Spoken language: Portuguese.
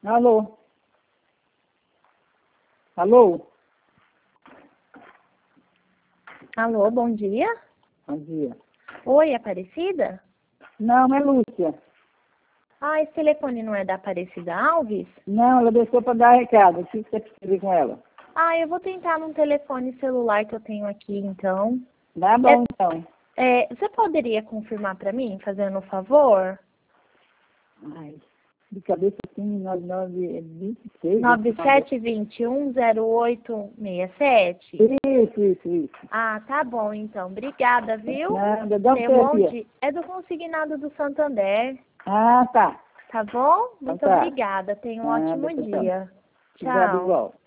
Alô? Alô? Alô, bom dia. Bom dia. Oi, Aparecida? Não, é Lúcia. Ah, esse telefone não é da Aparecida Alves? Não, ela deixou para dar recado. O que você precisa com ela? Ah, eu vou tentar num telefone celular que eu tenho aqui, então. Tá bom, então. Você poderia confirmar para mim, fazendo um favor? Ai, de cabeça assim, 9926. 97210867. Isso. Ah, tá bom, então. Obrigada, viu? Nada, dá Tenha um um bom dia. dia. É do consignado do Santander, Ah, tá. tá bom? Então Muito tá. obrigada. Tenha um Nada, ótimo então. dia. Obrigado Tchau. igual.